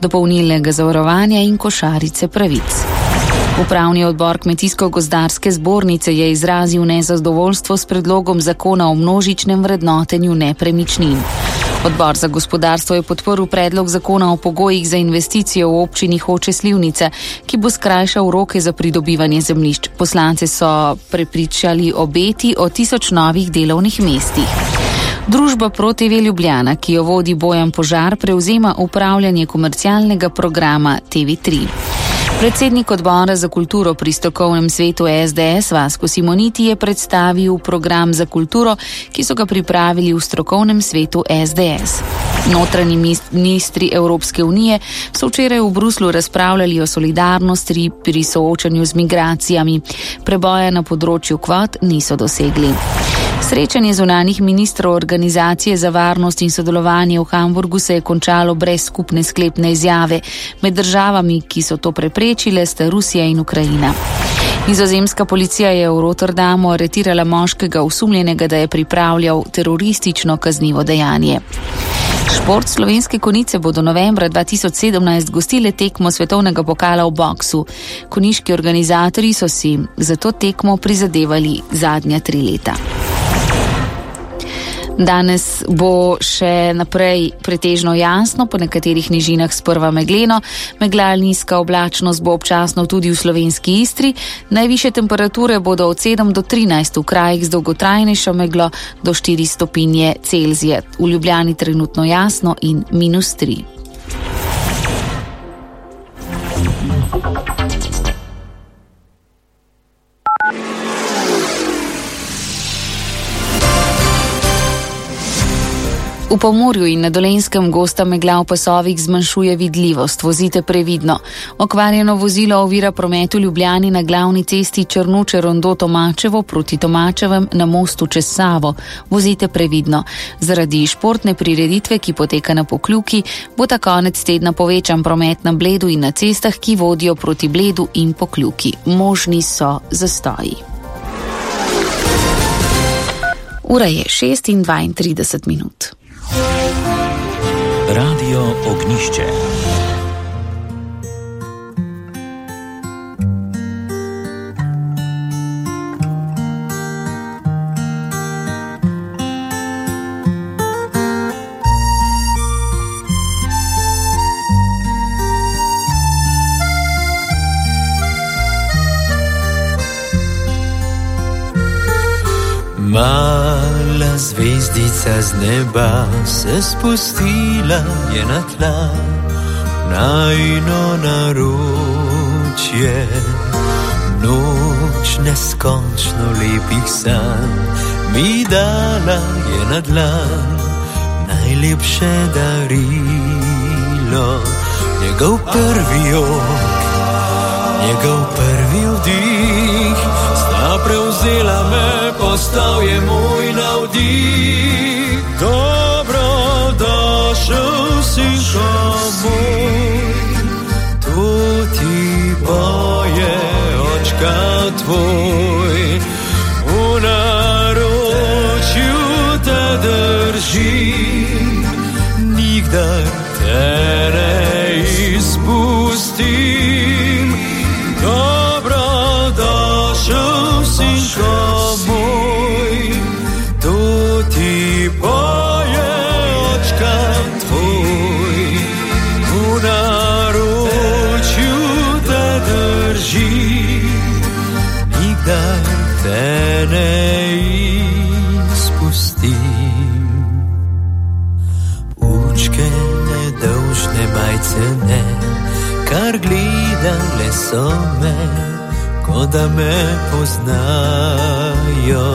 dopolnilnega zavarovanja in košarice pravic. Upravni odbor Kmetijsko-gozdarske zbornice je izrazil nezadovoljstvo s predlogom zakona o množičnem vrednotenju nepremičnin. Odbor za gospodarstvo je podprl predlog zakona o pogojih za investicijo v občini Hoče - Slivnica, ki bo skrajšal roke za pridobivanje zemljišč. Poslance so prepričali obeti o 1000 novih delovnih mestih. Družba ProTV Ljubljana, ki jo vodi Bojan Požar, prevzema upravljanje komercialnega programa TV3. Predsednik odbora za kulturo pri strokovnem svetu SDS Vasko Simoniti je predstavil program za kulturo, ki so ga pripravili v strokovnem svetu SDS. Notranji ministri Evropske unije so včeraj v Bruslu razpravljali o solidarnosti pri soočanju z migracijami. Preboja na področju kvot niso dosegli. Srečanje zunanjih ministrov Organizacije za varnost in sodelovanje v Hamburgu se je končalo brez skupne sklepne izjave. Med državami, ki so to preprečile, sta Rusija in Ukrajina. Nizozemska policija je v Rotterdamu aretirala moškega osumljenega, da je pripravljal teroristično kaznivo dejanje. Šport. Slovenske konice bodo novembra 2017 gostile tekmo svetovnega pokala v boksu. Koniški organizatorji so si za to tekmo prizadevali zadnja 3 leta. Danes bo še naprej pretežno jasno, po nekaterih nižinah sprva megleno. Megla ali nizka oblačnost bo občasno tudi v slovenski Istri. Najvišje temperature bodo od 7 do 13, v krajih z dolgotrajnejšo meglo do 4 stopinje Celzija. V Ljubljani trenutno jasno in -3. V Pomurju in na Dolenjskem gosta megla v pasovih zmanjšuje vidljivost. Vozite previdno. Okvarjeno vozilo ovira promet v Ljubljani na glavni cesti Črnuče-Rondo Tomačevo proti Tomačevem na mostu čez Savo. Vozite previdno. Zaradi športne prireditve, ki poteka na Pokljuki, bo ta konec tedna povečan promet na Bledu in na cestah, ki vodijo proti Bledu in Pokljuki. Možni so zastoji. Ura je 6:32. Radio Ognišče. Mala zvezdica z neba se spustila je na tla, najino naročje. Noč neskončno lepih sanj mi dala je na dlan, najlepše darilo. Njegov prvi ok, njegov prvi vdih, sta prevzela me, postal je moj navdih. Dobrodošel sinko moj, to ti poje očka tvoj. V naročju te držim, nikdar te ne izpustim. Dobrodošel sinko moj, to ti poje očka tvoj. V naročju te držim, nikdar te ne izpustim. Učke nedolžne majcene, kar gledale so me, kot da me poznajo.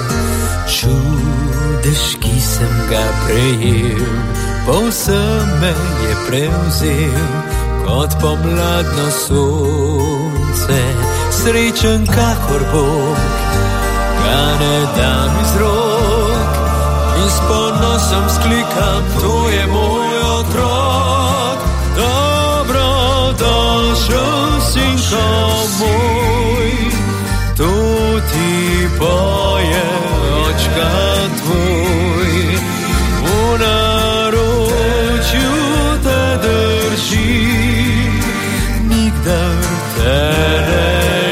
Čudež, ki sem ga prejel, povsem me je prevzel, kot pomladno sonce. Srečen kakor Bog, ga ne dam iz rok in s ponosom sklikam, to je moj otrok. Dobrodošel sinko moj, to ti poje očka tvoj. V naročju te držim, te ne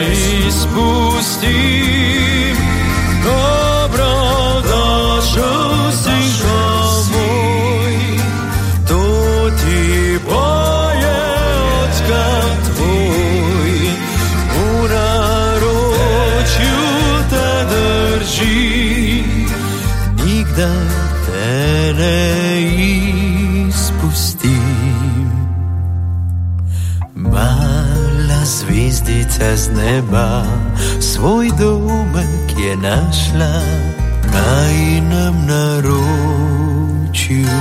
izpustim. Dobrodošel sinko moj, to ti poje očka tvoj, v naročju te drži, nikdar te ne izpustim. Mala zvezdica z neba svoj domek je našla na enem naročju.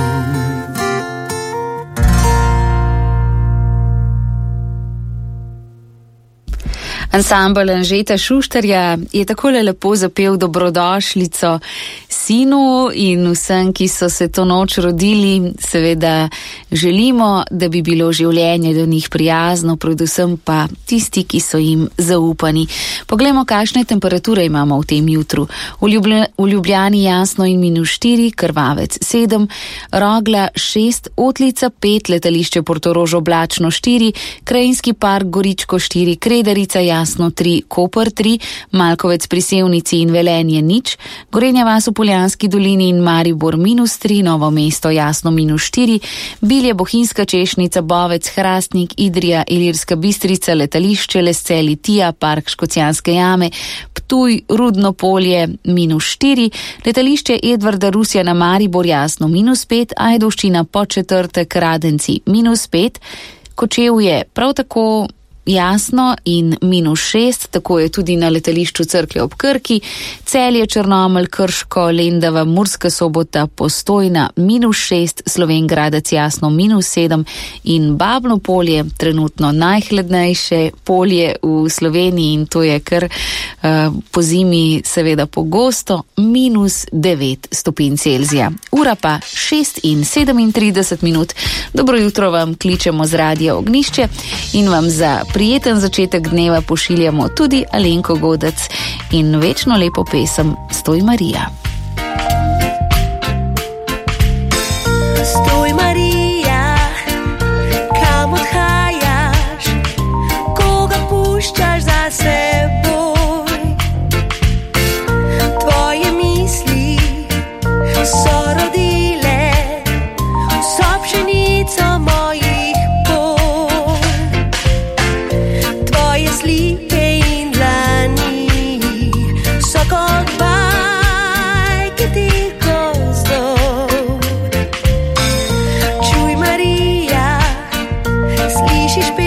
Ansambel Anžeta Šuštarja je takole lepo zapel dobrodošlico sinu in vsem, ki so se to noč rodili. Seveda želimo, da bi bilo življenje do njih prijazno, predvsem pa tisti, ki so jim zaupani. Poglejmo, kakšne temperature imamo v tem jutru. V Ljubljani jasno in -4, Krvavec 7, Rogla 6, Otlica 5, letališče Portorož oblačno 4, Krajinski park Goričko 4, Kredarica jasno 3, Koper 3, Malkovec pri Sevnici in Velenje 0, Gorenja vas v Poljanski dolini in Maribor -3, Novo mesto jasno -4, Bilje, Bohinjska Češnica, Bovec, Hrastnik, Idrija, Ilirska Bistrica, letališče Lesce, Litija, park Škocjanske jame, Ptuj, Rudno polje -4, letališče Edvarda Rusjana Maribor jasno -5, Ajdovščina Podčetrtek, Radenci -5, Kočevje prav tako jasno in -6, tako je tudi na letališču Cerklje ob Krki, Celje, Črnomelj, Krško, Lendava, Murska Sobota, Postojna -6, Slovenj Gradec jasno -7 in Babno polje, trenutno najhladnejše polje v Sloveniji in to je kar po zimi seveda pogosto -9 stopinj Celzija. Ura pa 6:37. Dobro jutro vam kličemo z Radia Ognjišče in vam za prijeten začetek dneva pošiljamo tudi Alenko Godec in večno lepo pesem Stoj Marija. Stoj Marija, kam odhajaš, koga puščaš za seboj? Tvoje misli so rodile vso pšenico mojih polj. Tvoje slike in dlani so kot bajke teh gozdov. Čuj Marija, slišiš